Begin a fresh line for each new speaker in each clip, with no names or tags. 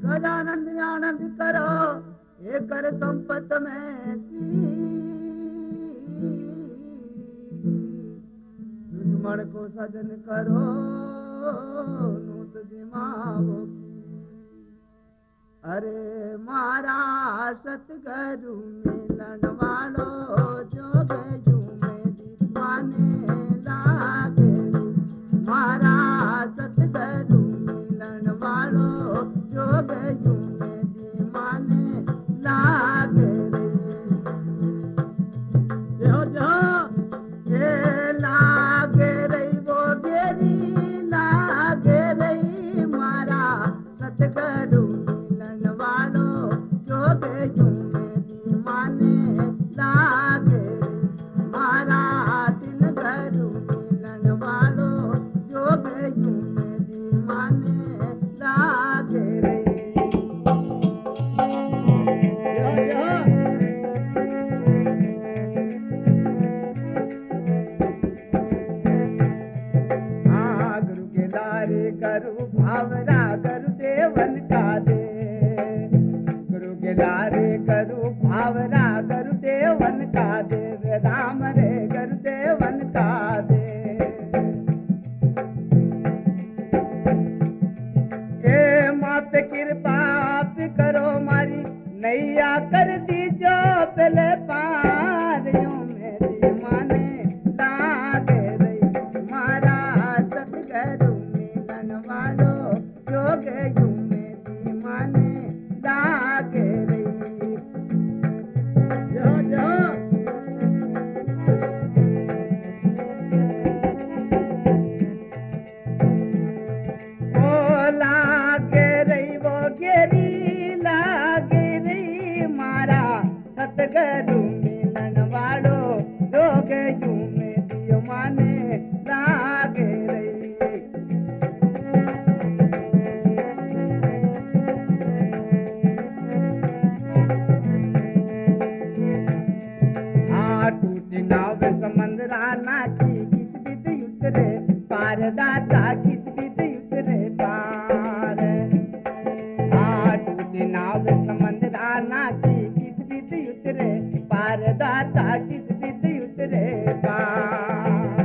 सदानंद आनंद करो ये कर संपत में दुश्मन को सजन करो नूत जिमाओ अरे मारा सतगुरु मिलन वालो जोग में दीवाने लागे मारा सतगुरु मिलन वालो जोग में दीवाने लागे जो जो ये लागे रही वो गेरी लागे रही मारा सतगुरु करू भावरा करू देवन का दे गुरु के लारे करू भावरा करू देवन का दे राम रे करू देवन का दे ए माँ पे कृपा आप करो मारी नैया कर दीजो पहले पार यूं मेरी माने लागे रही मारा सतगुरु वालो जोग यूं मेरी माने लागे रही जो जो ओ लागे रही वो गेरी लागे रही मारा सतगुरु मिलन वालो जोग यूं मेरी माने लागे रही नाव समंदरा नाची किस बिद उतरे पार दाता किस बिद उतरे पार टूटी नाव समंदरा नाची किस बिद उतरे पार दाता किस बिद उतरे पार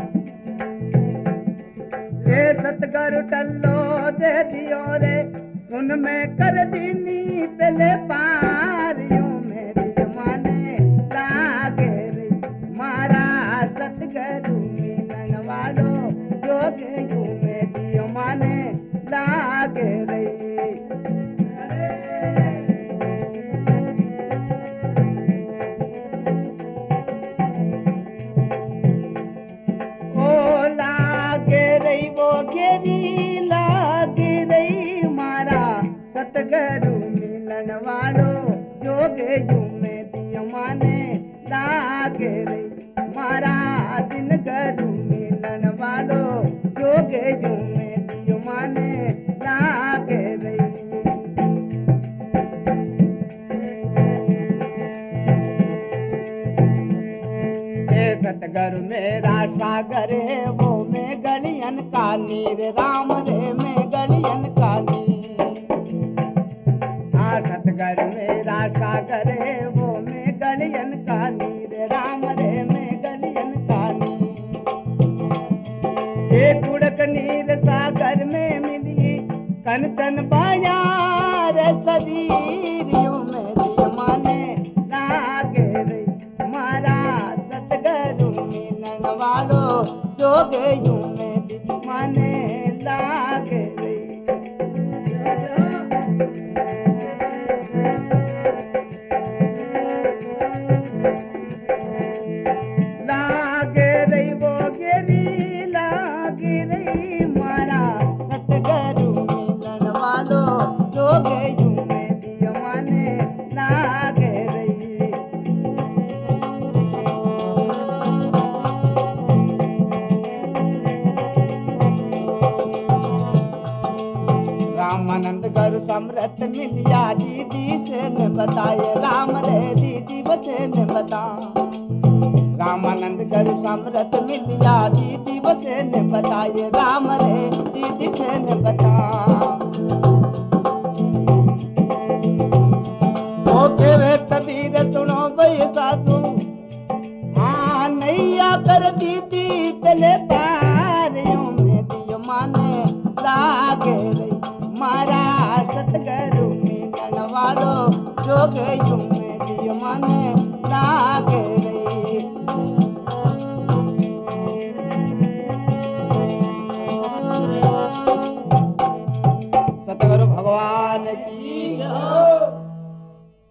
ये सतगुरु टल्लो दे दियो रे सुन में कर दीनी पहले पार यूं मेरी माने लागे मारा सतगुरु मिलन वालो जोग यूं मेरी माने लागे रही ओ लागे रही वो गेरी लागे रही मारा सतगुरु मिलन वालो जोग यूं मेरी माने लागे रही मारा दिन गुरु मिलन वालो जोग यूं मेरी माने लागे रही सतगुरु मेरा सागर है वो में गलियन का नीर राम रे में गलियन का नीर सतगुरु मेरा सागर है वो में गलियन का नीर राम रे में गलियन का नीर एक उड़क नीर सागर में मिली कनकन बाजार सदीरियों मेरी माने लागे रही मारा सतगुरु मिलन वालो जोग यूं मेरी माने लागे रही लागे रही वो गेरी लागे रही मारा सतगुरु मिलन वालो जोग यूं मेरी माने लागे रही रामानंद गुरु समृत मिलिया दीदी से ने बताए राम रे दीदी बसे ने बता रामानंद गुरु समृत मिलिया दीदी बसे ने बताए राम रे दीदी से ने बता कर दी थी पहले बार यूं में दियो माने लागे रही मारा सतगुरु मिलन वालो जोगे यूं में दियो माने